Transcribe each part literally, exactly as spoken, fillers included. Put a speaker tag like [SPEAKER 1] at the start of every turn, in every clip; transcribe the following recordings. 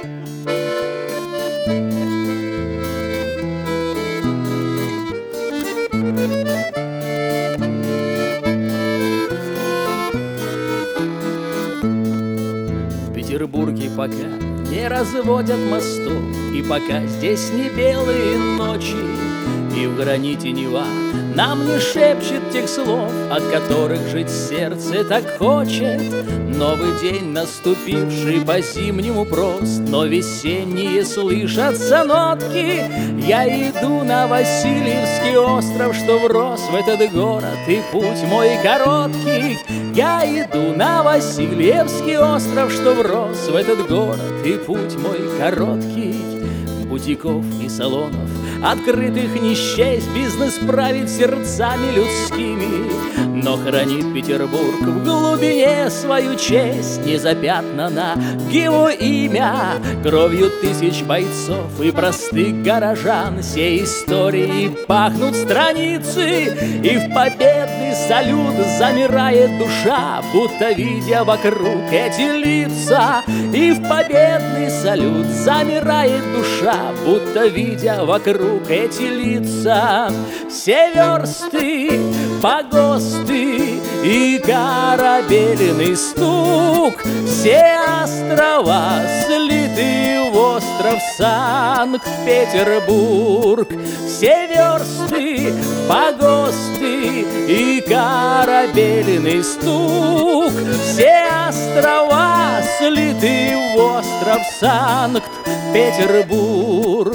[SPEAKER 1] В Петербурге пока не разводят мостов, и пока здесь не белые ночи, и в граните Нева нам не шепчет тех слов, от которых жить сердце так хочет. Новый день, наступивший по-зимнему прост, но весенние слышатся нотки. Я иду на Васильевский остров, что врос в этот город, и путь мой короткий. Я иду на Васильевский остров, что врос в этот город, и путь мой короткий. Бутиков и салонов, открытых не счесть, бизнес правит сердцами людскими. Но хранит Петербург в глубине свою честь, не запятнана его имя кровью тысяч бойцов и простых горожан. Сей истории пахнут страницы, и в победный салют замирает душа, будто видя вокруг эти лица. И в победный салют замирает душа, будто видя вокруг эти лица. Все версты, погосты и корабельный стук, все острова слиты в остров Санкт-Петербург. Все версты, погосты и корабельный стук, все острова слиты в остров Санкт-Петербург.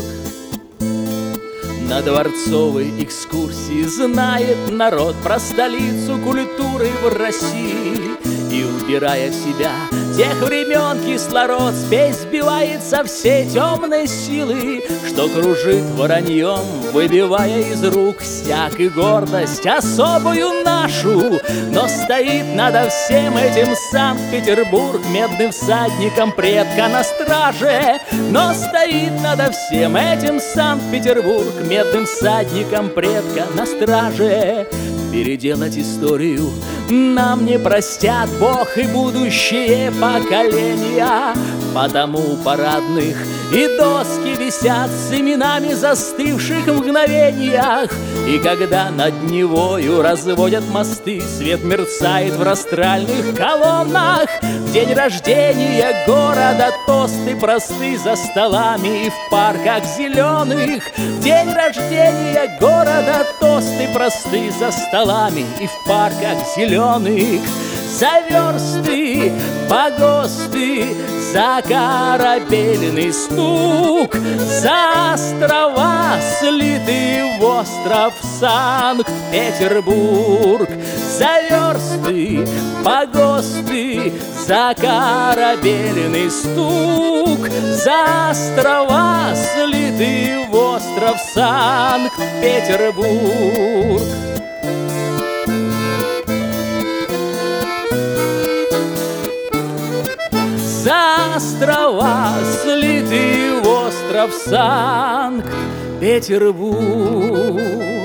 [SPEAKER 1] На дворцовой экскурсии знает народ про столицу культуры в России. И, вбирая в себя тех времен кислород, спесь сбивает со всей темной силы, что кружит вороньем, выбивая из рук стяг и гордость особую нашу. Но стоит над всем этим Санкт-Петербург медным всадником предка на страже. Но стоит над всем этим Санкт-Петербург медным всадником предка на страже. Переделать историю нам не простят Бог и будущие поколения, потому у парадных и доски висят с именами застывших в мгновениях. И когда над Невою разводят мосты, свет мерцает в растральных колоннах. В день рождения города тосты просты за столами и в парках зеленых. В день рождения города тосты просты за столами и в парках зеленых. За версты, погосты, за корабельный стук, за острова слиты в остров Санкт-Петербург. За версты, погосты, за корабельный стук, за острова слиты в остров Санкт-Петербург. За острова слиты в остров Санкт-Петербург.